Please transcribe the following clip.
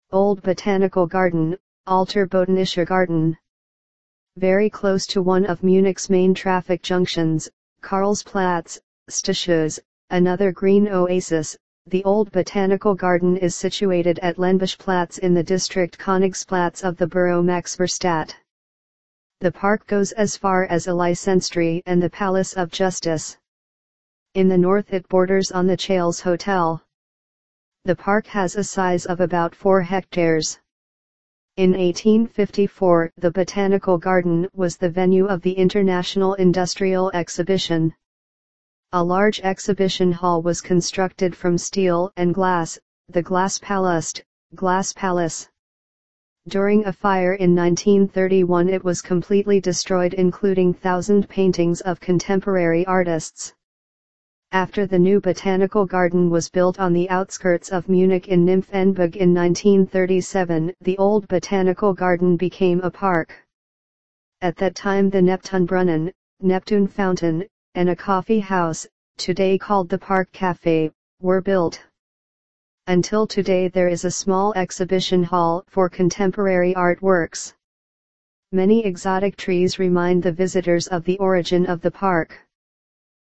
Old Botanical Garden, Alter Botanischer Garten. Very close to one of Munich's main traffic junctions, Karlsplatz, Stachus, another green oasis, the Old Botanical Garden is situated at Lenbuschplatz in the district Königsplatz of the borough Maxvorstadt. The park goes as far as Elyssenstraße and the Palace of Justice. In the north it borders on the Chales Hotel. The park has a size of about 4 hectares. In 1854, the Botanical Garden was the venue of the International Industrial Exhibition. A large exhibition hall was constructed from steel and glass, the Glaspalast, Glass Palace. During a fire in 1931 it was completely destroyed, including 1,000 paintings of contemporary artists. After the new Botanical Garden was built on the outskirts of Munich in Nymphenburg in 1937, the Old Botanical Garden became a park. At that time the Neptunbrunnen, Neptune Fountain, and a coffee house, today called the Park Café, were built. Until today there is a small exhibition hall for contemporary artworks. Many exotic trees remind the visitors of the origin of the park.